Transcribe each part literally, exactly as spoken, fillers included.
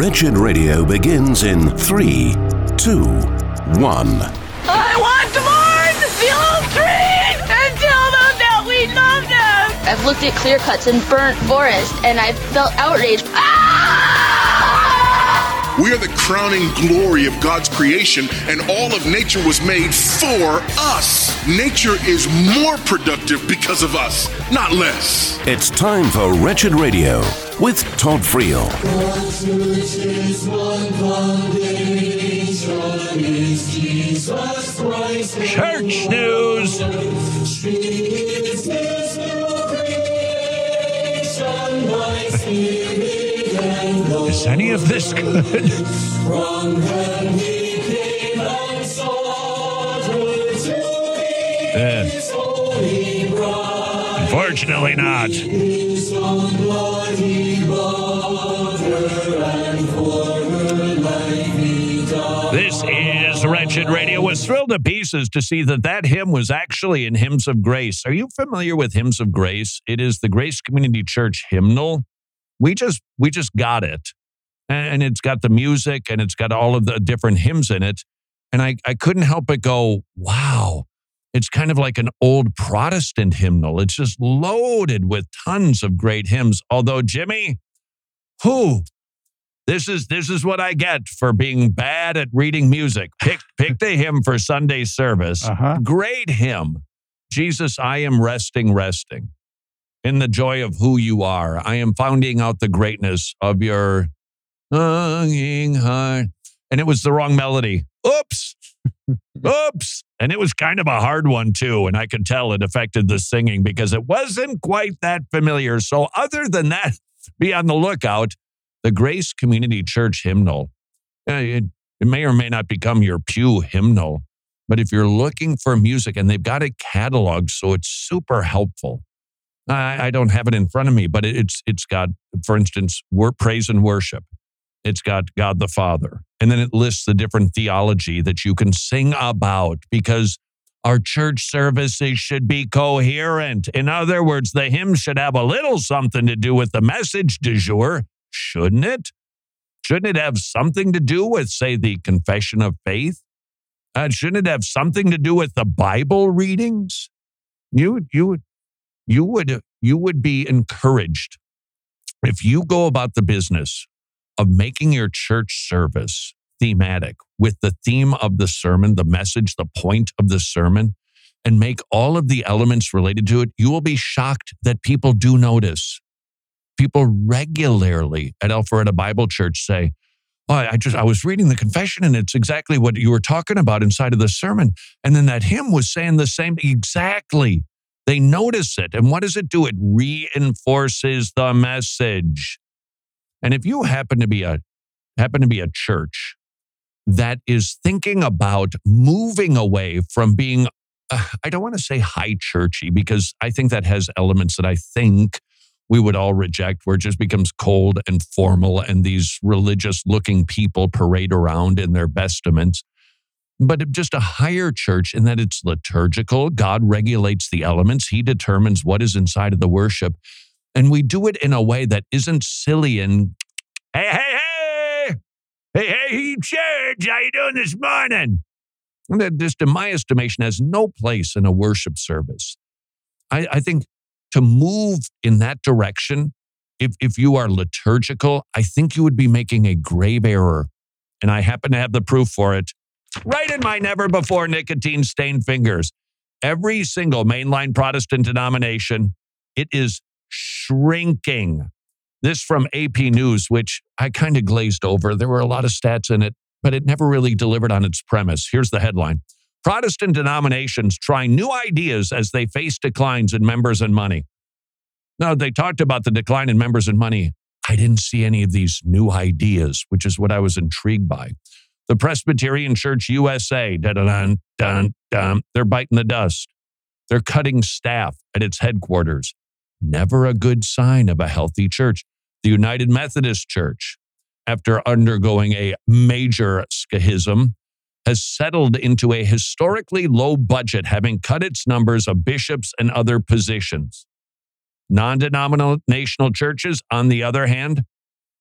Wretched Radio begins in three, two, one. I want to mourn the old trees and tell them that we love them. I've looked at clear cuts and burnt forest, and I've felt outraged. Ah! We are the crowning glory of God's creation, and all of nature was made for us. Nature is more productive because of us, not less. It's time for Wretched Radio with Todd Friel. Church news. Is any of this good? Uh, unfortunately not. This is Wretched Radio. Was thrilled to pieces to see that that hymn was actually in Hymns of Grace. Are you familiar with Hymns of Grace? It is the Grace Community Church hymnal. We just we just got it. And it's got the music and it's got all of the different hymns in it. And I, I couldn't help but go, wow, it's kind of like an old Protestant hymnal. It's just loaded with tons of great hymns. Although, Jimmy, who? This is this is what I get for being bad at reading music. Pick, picked a hymn for Sunday service. Uh-huh. Great hymn. Jesus, I am resting, resting in the joy of who you are. I am finding out the greatness of your longing heart. And it was the wrong melody. Oops. Oops. And it was kind of a hard one, too. And I could tell it affected the singing because it wasn't quite that familiar. So other than that, be on the lookout. The Grace Community Church hymnal. It, it may or may not become your pew hymnal. But if you're looking for music, and they've got it cataloged, so it's super helpful. I, I don't have it in front of me, but it, it's it's got, for instance, word, praise and worship. It's got God the Father. And then it lists the different theology that you can sing about because our church services should be coherent. In other words, the hymn should have a little something to do with the message du jour, shouldn't it? Shouldn't it have something to do with, say, the confession of faith? Uh, shouldn't it have something to do with the Bible readings? You, you, you would, you would be encouraged if you go about the business of making your church service thematic with the theme of the sermon, the message, the point of the sermon, and make all of the elements related to it. You will be shocked that people do notice. People regularly at Alpharetta Bible Church say, oh, I just, I was reading the confession and it's exactly what you were talking about inside of the sermon. And then that hymn was saying the same, exactly. They notice it. And what does it do? It reinforces the message. And if you happen to be a, happen to be a church that is thinking about moving away from being, uh, I don't want to say high churchy, because I think that has elements that I think we would all reject, where it just becomes cold and formal and these religious looking people parade around in their vestments. But just a higher church in that it's liturgical. God regulates the elements. He determines what is inside of the worship. And we do it in a way that isn't silly and, hey, hey, hey, hey, hey, church, how you doing this morning? And that just, in my estimation, has no place in a worship service. I, I think to move in that direction, if, if you are liturgical, I think you would be making a grave error. And I happen to have the proof for it right in my never-before nicotine-stained fingers. Every single mainline Protestant denomination, it is shrinking. This from A P News, which I kind of glazed over. There were a lot of stats in it, but it never really delivered on its premise. Here's the headline. Protestant denominations try new ideas as they face declines in members and money. Now, they talked about the decline in members and money. I didn't see any of these new ideas, which is what I was intrigued by. The Presbyterian Church U S A, dun, dun, dun, they're biting the dust. They're cutting staff at its headquarters. Never a good sign of a healthy church. The United Methodist Church, after undergoing a major schism, has settled into a historically low budget, having cut its numbers of bishops and other positions. Non-denominational churches, on the other hand,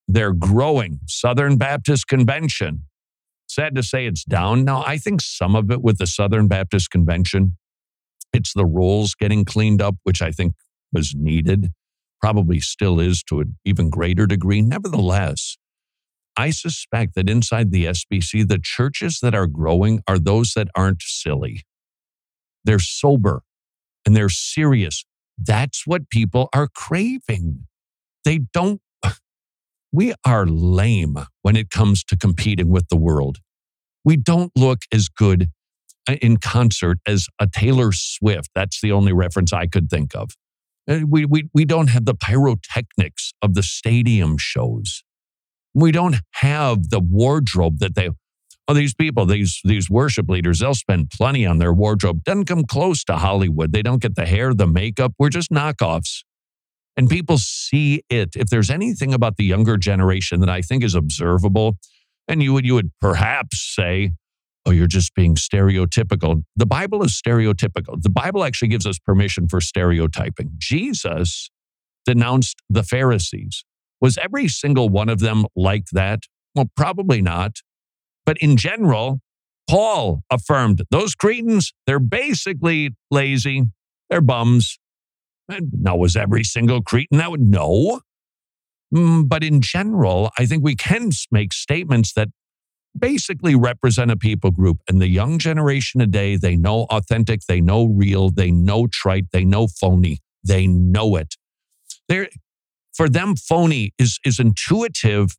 they're growing. Southern Baptist Convention. Sad to say it's down now. I think some of it with the Southern Baptist Convention, it's the rolls getting cleaned up, which I think was needed, probably still is to an even greater degree. Nevertheless, I suspect that inside the S B C, the churches that are growing are those that aren't silly. They're sober and they're serious. That's what people are craving. They don't, we are lame when it comes to competing with the world. We don't look as good in concert as a Taylor Swift. That's the only reference I could think of. We, we, we don't have the pyrotechnics of the stadium shows. We don't have the wardrobe that they, oh, these people, these, these worship leaders, they'll spend plenty on their wardrobe. Doesn't come close to Hollywood. They don't get the hair, the makeup. We're just knockoffs. And people see it. If there's anything about the younger generation that I think is observable, and you would, you would perhaps say, oh, you're just being stereotypical. The Bible is stereotypical. The Bible actually gives us permission for stereotyping. Jesus denounced the Pharisees. Was every single one of them like that? Well, probably not. But in general, Paul affirmed those Cretans, they're basically lazy. They're bums. And now, was every single Cretan that would? No. Mm, but in general, I think we can make statements that basically represent a people group. And the young generation today, they know authentic, they know real, they know trite, they know phony. They know it. They're, for them, phony is, is intuitive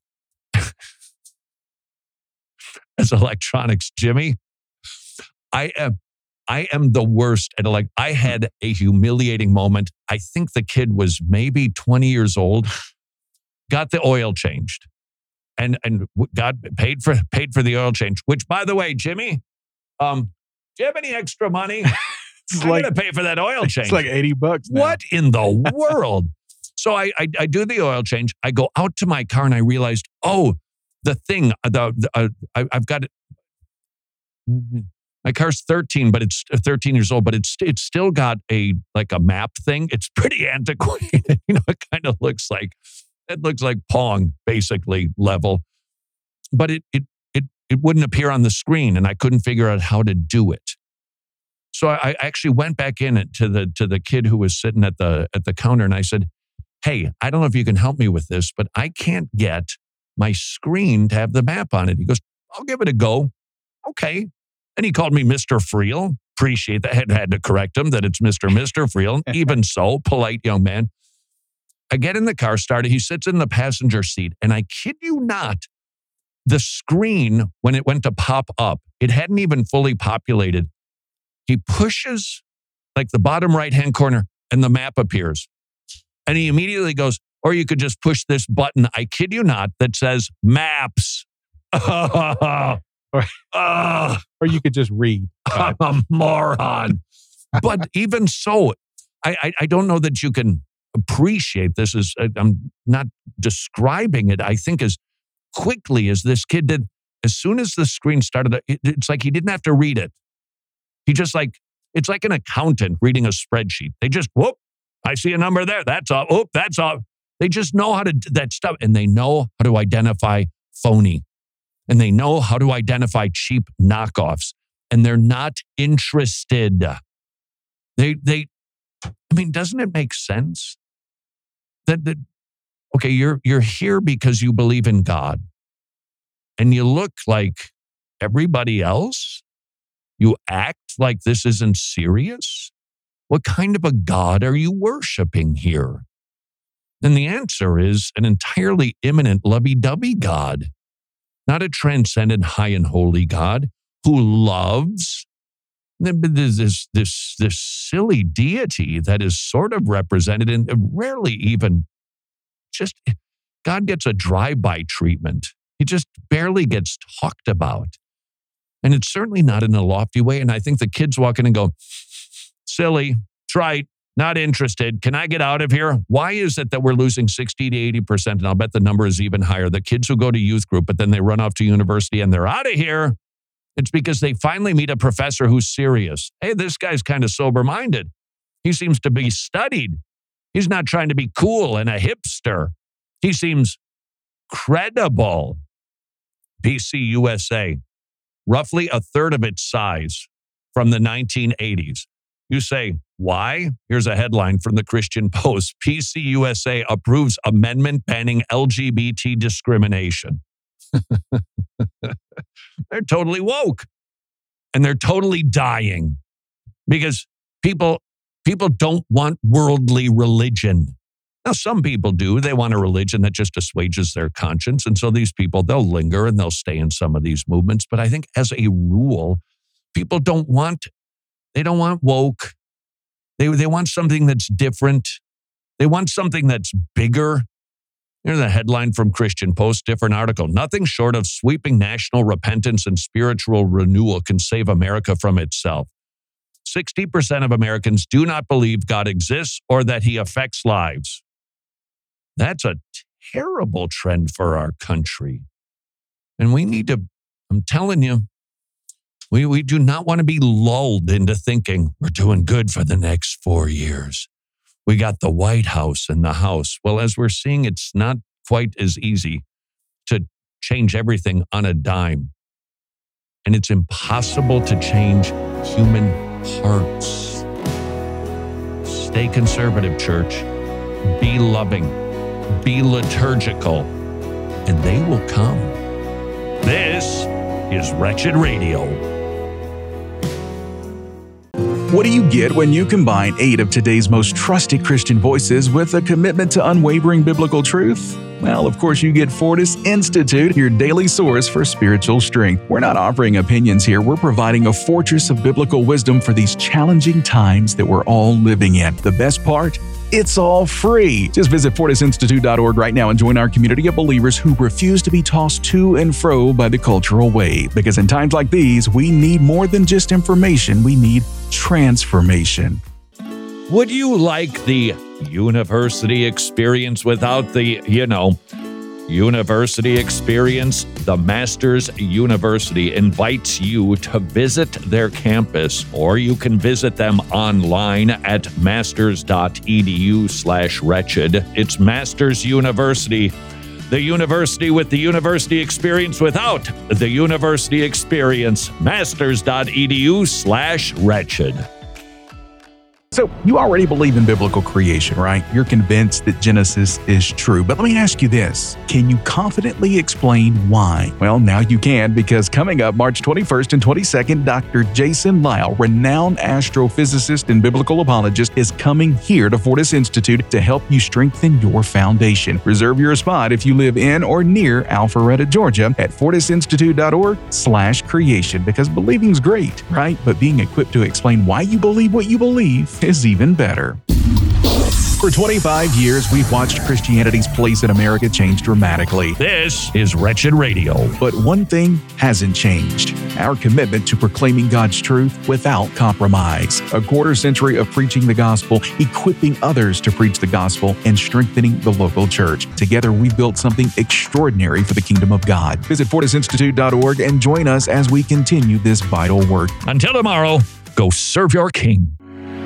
as electronics, Jimmy. I am, I am the worst at like. I had a humiliating moment. I think the kid was maybe twenty years old. Got the oil changed, and and got paid for paid for the oil change. Which, by the way, Jimmy, um, do you have any extra money? I'm like, gonna pay for that oil change. It's like eighty bucks. Now. What in the world? So I, I I do the oil change. I go out to my car and I realized, oh, the thing, the, the uh, I, I've got it. My car's thirteen, but it's thirteen years old, but it's it's still got a like a map thing. It's pretty antiquated. You know, it kind of looks like it looks like Pong basically level, but it it it it wouldn't appear on the screen, and I couldn't figure out how to do it. So I, I actually went back in to the to the kid who was sitting at the at the counter, and I said, "Hey, I don't know if you can help me with this, but I can't get my screen to have the map on it." He goes, "I'll give it a go." Okay. And he called me Mister Friel. Appreciate that. I had, had to correct him that it's Mister Mister Friel. Even so, polite young man. I get in the car, started. He sits in the passenger seat. And I kid you not, the screen, when it went to pop up, it hadn't even fully populated. He pushes like the bottom right-hand corner and the map appears. And he immediately goes, or you could just push this button, I kid you not, that says maps. Or, uh, or you could just read. I'm a moron. But even so, I, I, I don't know that you can appreciate this. As I'm not describing it, I think as quickly as this kid did, as soon as the screen started, it, it's like he didn't have to read it. He just like, it's like an accountant reading a spreadsheet. They just, whoop, I see a number there. That's all. Whoop, that's all. They just know how to do that stuff. And they know how to identify phony. And they know how to identify cheap knockoffs, and they're not interested. They, they, I mean, doesn't it make sense that, that, okay, you're, you're here because you believe in God and you look like everybody else? You act like this isn't serious? What kind of a God are you worshiping here? And the answer is an entirely immanent, lovey-dovey God. Not a transcendent, high and holy God who loves this, this, this silly deity that is sort of represented and rarely even just, God gets a drive-by treatment. He just barely gets talked about. And it's certainly not in a lofty way. And I think the kids walk in and go, silly, trite, not interested. Can I get out of here? Why is it that we're losing sixty to eighty percent? And I'll bet the number is even higher. The kids who go to youth group, but then they run off to university and they're out of here. It's because they finally meet a professor who's serious. Hey, this guy's kind of sober-minded. He seems to be studied. He's not trying to be cool and a hipster. He seems incredible. P C U S A, roughly a third of its size from the nineteen eighties. You say, why? Here's a headline from the Christian Post. P C U S A approves amendment banning L G B T discrimination. They're totally woke. And they're totally dying because people, people don't want worldly religion. Now, some people do. They want a religion that just assuages their conscience. And so these people, they'll linger and they'll stay in some of these movements. But I think as a rule, people don't want, they don't want woke. They, they want something that's different. They want something that's bigger. Here's a headline from Christian Post, different article. Nothing short of sweeping national repentance and spiritual renewal can save America from itself. sixty percent of Americans do not believe God exists or that he affects lives. That's a terrible trend for our country. And we need to, I'm telling you, we, we do not want to be lulled into thinking we're doing good for the next four years. We got the White House and the House. Well, as we're seeing, it's not quite as easy to change everything on a dime. And it's impossible to change human hearts. Stay conservative, church. Be loving. Be liturgical. And they will come. This is Wretched Radio. What do you get when you combine eight of today's most trusted Christian voices with a commitment to unwavering biblical truth? Well, of course, you get Fortis Institute, your daily source for spiritual strength. We're not offering opinions here. We're providing a fortress of biblical wisdom for these challenging times that we're all living in. The best part? It's all free. Just visit fortis institute dot org right now and join our community of believers who refuse to be tossed to and fro by the cultural wave. Because in times like these, we need more than just information. We need transformation. Would you like the university experience without the, you know, university experience? The Masters University invites you to visit their campus, or you can visit them online at masters.edu slash wretched. It's Masters University, the university with the university experience without the university experience. Masters.edu slash wretched. So, you already believe in biblical creation, right? You're convinced that Genesis is true. But let me ask you this. Can you confidently explain why? Well, now you can, because coming up March twenty-first and twenty-second, Doctor Jason Lisle, renowned astrophysicist and biblical apologist, is coming here to Fortis Institute to help you strengthen your foundation. Reserve your spot if you live in or near Alpharetta, Georgia at fortis institute dot org slash creation, because believing's great, right? But being equipped to explain why you believe what you believe is even better. For twenty-five years, we've watched Christianity's place in America change dramatically. This is Wretched Radio. But one thing hasn't changed: our commitment to proclaiming God's truth without compromise. A quarter century of preaching the gospel, equipping others to preach the gospel, and strengthening the local church. Together, we've built something extraordinary for the kingdom of God. Visit fortis institute dot org and join us as we continue this vital work. Until tomorrow, go serve your king.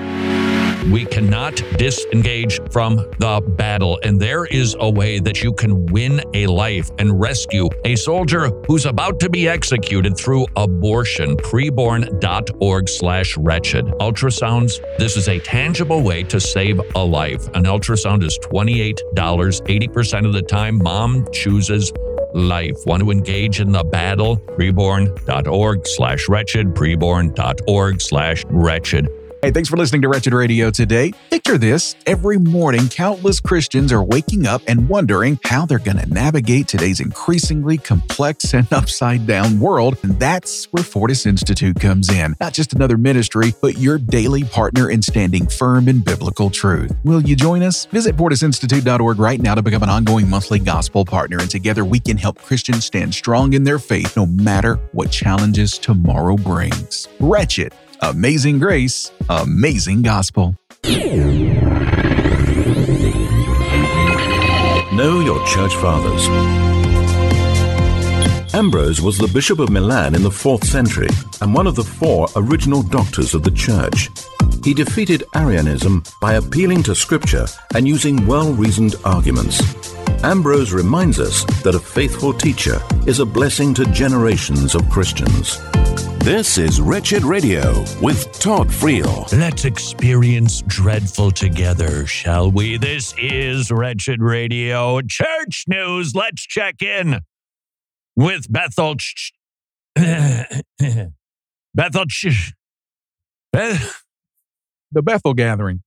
We cannot disengage from the battle, and there is a way that you can win a life and rescue a soldier who's about to be executed through abortion. preborn dot org slash wretched. Ultrasounds, this is a tangible way to save a life. An ultrasound is twenty-eight dollars. eighty percent of the time, mom chooses life. Want to engage in the battle? preborn dot org slash wretched. preborn dot org slash wretched. Hey, thanks for listening to Wretched Radio today. Picture this. Every morning, countless Christians are waking up and wondering how they're going to navigate today's increasingly complex and upside-down world. And that's where Fortis Institute comes in. Not just another ministry, but your daily partner in standing firm in biblical truth. Will you join us? Visit fortis institute dot org right now to become an ongoing monthly gospel partner. And together we can help Christians stand strong in their faith no matter what challenges tomorrow brings. Wretched. Amazing grace, amazing gospel. Know your church fathers. Ambrose was the Bishop of Milan in the fourth century and one of the four original doctors of the church. He defeated Arianism by appealing to scripture and using well-reasoned arguments. Ambrose reminds us that a faithful teacher is a blessing to generations of Christians. This is Wretched Radio with Todd Friel. Let's experience dreadful together, shall we? This is Wretched Radio. Church news. Let's check in with Bethel. Ch- Bethel. Ch- Beth- The Bethel Gathering.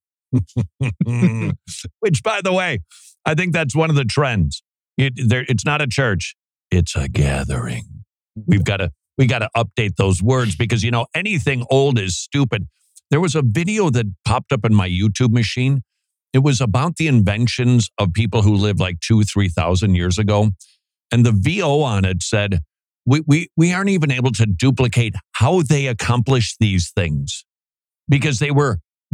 Which, by the way, I think that's one of the trends. It, there, it's not a church. It's a gathering. We've got to we got to update those words because, you know, anything old is stupid. There was a video that popped up in my YouTube machine. It was about the inventions of people who lived like two, three thousand years ago. And the V O on it said, we, we, we aren't even able to duplicate how they accomplished these things because they were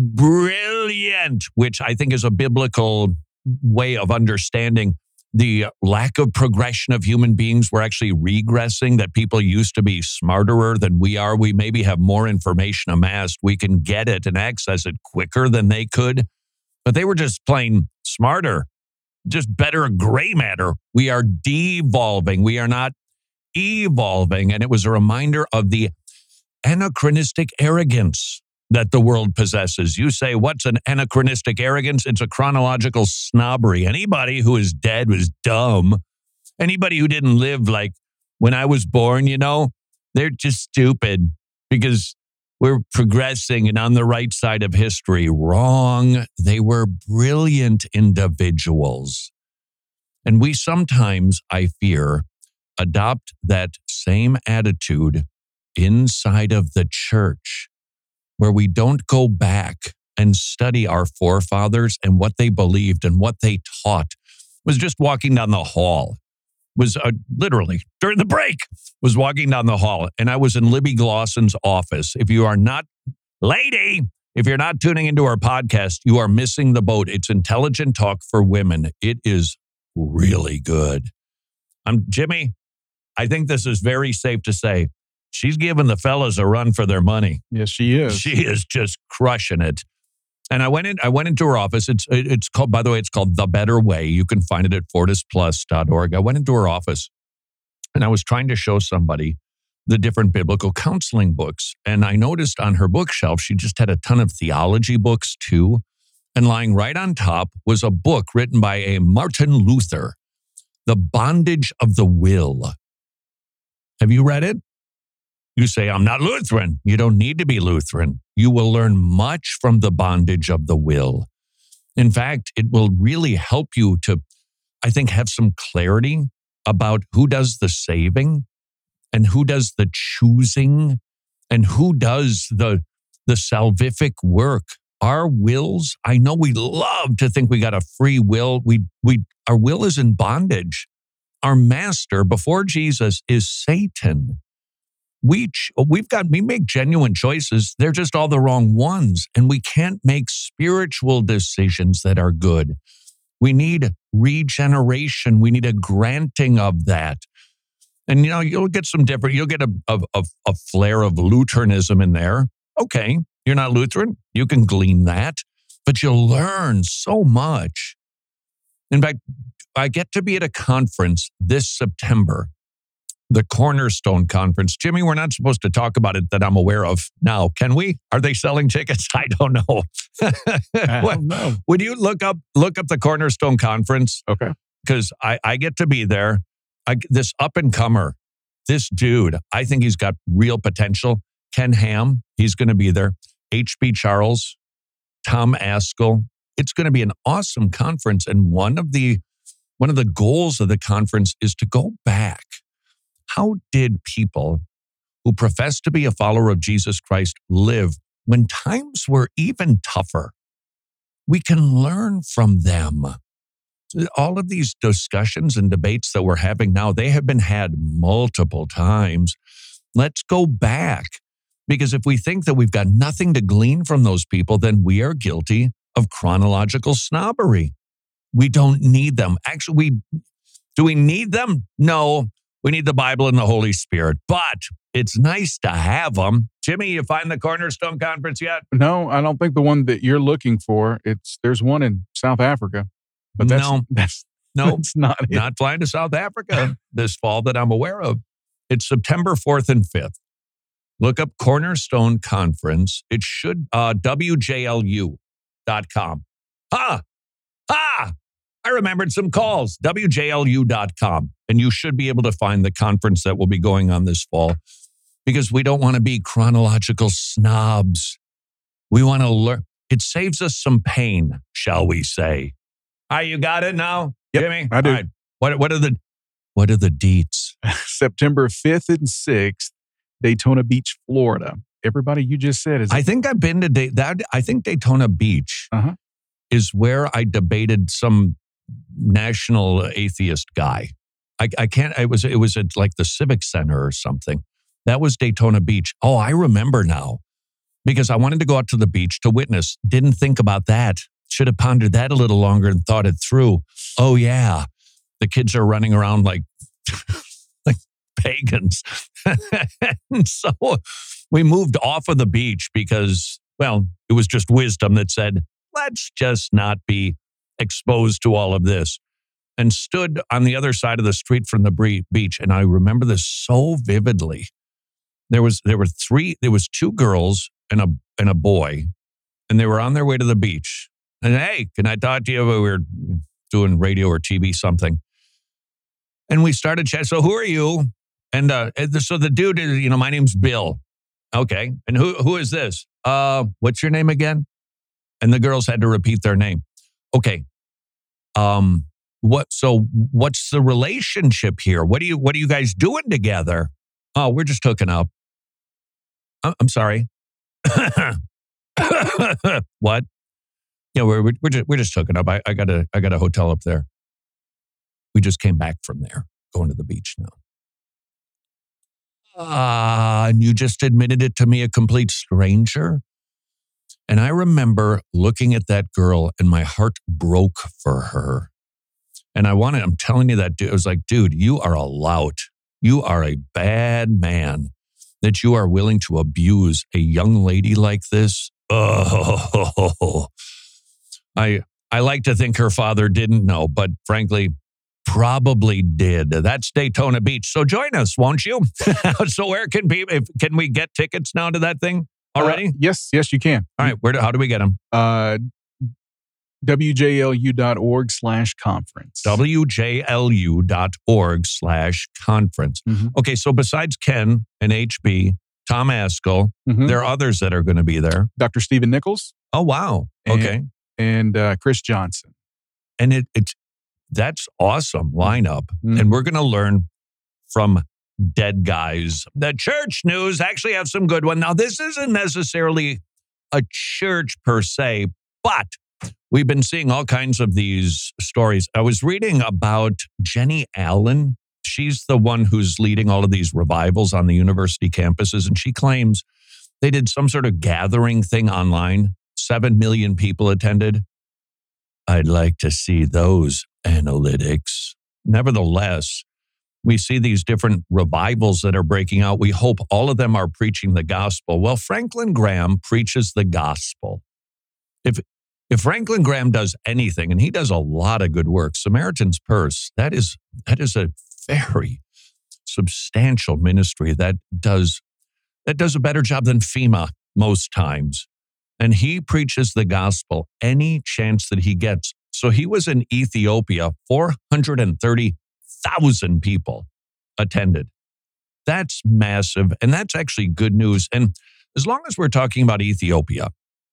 brilliant, which I think is a biblical way of understanding the lack of progression of human beings. We're actually regressing, that people used to be smarter than we are. We maybe have more information amassed. We can get it and access it quicker than they could. But they were just plain smarter, just better gray matter. We are devolving. We are not evolving. And it was a reminder of the anachronistic arrogance that the world possesses. You say, what's an anachronistic arrogance? It's a chronological snobbery. Anybody who is dead was dumb. Anybody who didn't live like when I was born, you know, they're just stupid because we're progressing and on the right side of history. Wrong. They were brilliant individuals. And we sometimes, I fear, adopt that same attitude inside of the church, where we don't go back and study our forefathers and what they believed and what they taught. Was just walking down the hall, was uh, literally during the break, was walking down the hall, and I was in Libby Glossen's office. If you are not, lady, if you're not tuning into our podcast, you are missing the boat. It's intelligent talk for women. It is really good. I'm Jimmy. I think this is very safe to say. She's giving the fellas a run for their money. Yes, she is. She is just crushing it. And I went in. I went into her office. It's it's called. By the way, it's called The Better Way. You can find it at fortis plus dot org. I went into her office, and I was trying to show somebody the different biblical counseling books. And I noticed on her bookshelf, she just had a ton of theology books too. And lying right on top was a book written by a Martin Luther, The Bondage of the Will. Have you read it? You say, I'm not Lutheran. You don't need to be Lutheran. You will learn much from The Bondage of the Will. In fact, it will really help you to, I think, have some clarity about who does the saving and who does the choosing and who does the, the salvific work. Our wills, I know we love to think we got a free will. We, we, our will is in bondage. Our master before Jesus is Satan. We, we've got, we make genuine choices. They're just all the wrong ones. And we can't make spiritual decisions that are good. We need regeneration. We need a granting of that. And, you know, you'll get some different, you'll get a, a, a, a flare of Lutheranism in there. Okay, you're not Lutheran. You can glean that, but you'll learn so much. In fact, I get to be at a conference this September, the Cornerstone Conference. Jimmy, we're not supposed to talk about it that I'm aware of now. Can we? Are they selling tickets? I don't know. I don't know. Would you look up look up the Cornerstone Conference? Okay. Because I, I get to be there. I, this up-and-comer, this dude, I think he's got real potential. Ken Ham, he's going to be there. H B Charles, Tom Askell. It's going to be an awesome conference. And one of the one of the goals of the conference is to go back. How did people who profess to be a follower of Jesus Christ live when times were even tougher? We can learn from them. All of these discussions and debates that we're having now, they have been had multiple times. Let's go back. Because if we think that we've got nothing to glean from those people, then we are guilty of chronological snobbery. We don't need them. Actually, we do we need them? No. We need the Bible and the Holy Spirit, but it's nice to have them. Jimmy, you find the Cornerstone Conference yet? No, I don't think the one that you're looking for. It's there's one in South Africa, but that's no. that's no, It's not it. not flying to South Africa this fall that I'm aware of. It's September fourth and fifth. Look up Cornerstone Conference. It should, uh, W J L U dot com. Ha! Ha! I remembered some calls. W J L U dot com. And you should be able to find the conference that will be going on this fall because we don't want to be chronological snobs. We want to learn. It saves us some pain, shall we say. All right, you got it now, Yep, Jimmy? I do. All right. What, what are the what are the deets? September fifth and sixth, Daytona Beach, Florida. Everybody you just said is I think I've been to Day- that. I think Daytona Beach Uh-huh. is where I debated some national atheist guy. I, I can't. It was it was at like the Civic Center or something. That was Daytona Beach. Oh, I remember now because I wanted to go out to the beach to witness. Didn't think about that. Should have pondered that a little longer and thought it through. Oh yeah, the kids are running around like like pagans, and so we moved off of the beach because, well, it was just wisdom that said, let's just not be exposed to all of this, and stood on the other side of the street from the bre- beach. And I remember this so vividly. There was there were three, there was two girls and a and a boy, and they were on their way to the beach. And hey, can I talk to you? We were doing radio or T V something. And we started chatting. So who are you? And uh, so the dude is, you know, my name's Bill. Okay. And who who is this? Uh, what's your name again? And the girls had to repeat their name. Okay. Um, what, so what's the relationship here? What do you, what are you guys doing together? Oh, we're just hooking up. I'm, I'm sorry. What? Yeah, we're, we're just, we're just hooking up. I, I got a, I got a hotel up there. We just came back from there, going to the beach now. Ah, uh, and you just admitted it to me, a complete stranger? And I remember looking at that girl and my heart broke for her. And I wanted, I'm telling you that, dude, it was like, dude, you are a lout. You are a bad man that you are willing to abuse a young lady like this. Oh, I, I like to think her father didn't know, but frankly, probably did. That's Daytona Beach. So join us, won't you? So where can people, if, can we get tickets now to that thing already? Uh, yes, yes, you can. All right. Where do, how do we get them? Uh, W J L U dot org slash conference. W J L U dot org slash conference. Mm-hmm. Okay. So besides Ken and H B, Tom Askell, Mm-hmm. there are others that are going to be there. Doctor Stephen Nichols. Oh, wow. And, Okay. And uh, Chris Johnson. And it, it's, that's awesome lineup. Mm. And we're going to learn from dead guys. The church news actually have some good one. Now, this isn't necessarily a church per se, but we've been seeing all kinds of these stories. I was reading about Jenny Allen. She's the one who's leading all of these revivals on the university campuses. And she claims they did some sort of gathering thing online. Seven million people attended. I'd like to see those analytics. Nevertheless, we see these different revivals that are breaking out. We hope all of them are preaching the gospel. Well, Franklin Graham preaches the gospel. If if Franklin Graham does anything, and he does a lot of good work, Samaritan's Purse, that is that is a very substantial ministry that does that does a better job than FEMA most times. And he preaches the gospel any chance that he gets. So he was in Ethiopia, four hundred thirty thousand people attended. That's massive. And that's actually good news. And as long as we're talking about Ethiopia,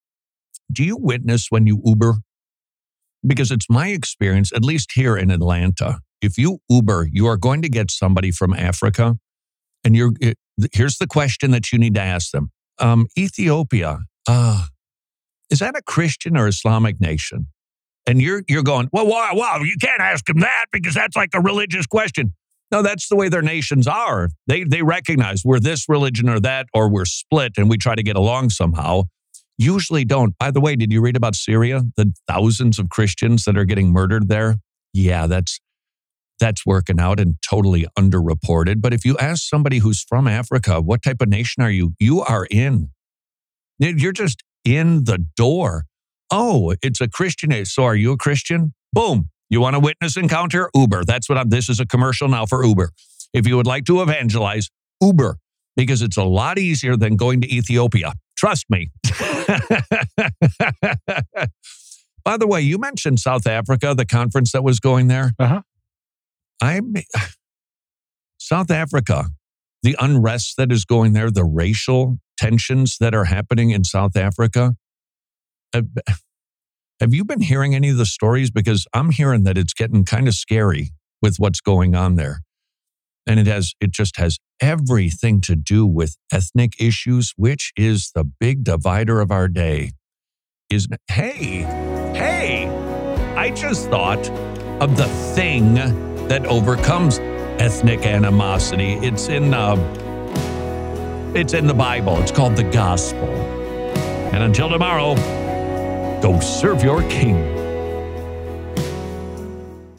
do you witness when you Uber? Because it's my experience, at least here in Atlanta, if you Uber, you are going to get somebody from Africa. And you're it, here's the question that you need to ask them. Um, Ethiopia, uh, is that a Christian or Islamic nation? And you're you're going, well, wow, wow, you can't ask them that because that's like a religious question. No, that's the way their nations are. They they recognize we're this religion or that, or we're split and we try to get along somehow. Usually don't. By the way, did you read about Syria? The thousands of Christians that are getting murdered there? Yeah, that's that's working out and totally underreported. But if you ask somebody who's from Africa, what type of nation are you? You are in. You're just in the door. Oh, it's a Christian. So are you a Christian? Boom. You want a witness encounter? Uber. That's what I'm, this is a commercial now for Uber. If you would like to evangelize, Uber, because it's a lot easier than going to Ethiopia. Trust me. By the way, you mentioned South Africa, the conference that was going there. Uh-huh. I South Africa, the unrest that is going there, the racial tensions that are happening in South Africa. Uh, Have you been hearing any of the stories? Because I'm hearing that it's getting kind of scary with what's going on there. And it has, it just has everything to do with ethnic issues, which is the big divider of our day. Isn't it? Hey, hey, I just thought of the thing that overcomes ethnic animosity. It's in, uh, it's in the Bible. It's called the gospel. And until tomorrow, go serve your king.